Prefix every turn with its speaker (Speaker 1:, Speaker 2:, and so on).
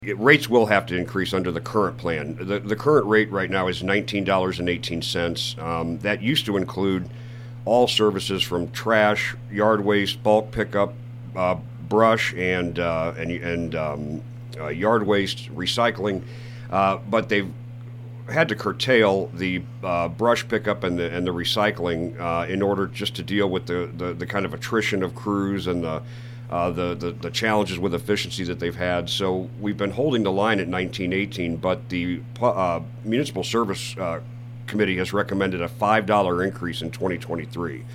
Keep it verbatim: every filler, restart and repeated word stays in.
Speaker 1: it, rates will have to increase under the current plan. The, the current rate right now is nineteen dollars and eighteen cents. Um, that used to include all services from trash, yard waste, bulk pickup, uh, brush, and uh, and and um, uh, yard waste recycling. Uh, but they've had to curtail the uh, brush pickup and the and the recycling uh, in order just to deal with the, the, the kind of attrition of crews and the, uh, the the the challenges with efficiency that they've had. So we've been holding the line at nineteen eighteen, but the uh, Municipal Service uh, Committee has recommended a five dollar increase in twenty twenty-three.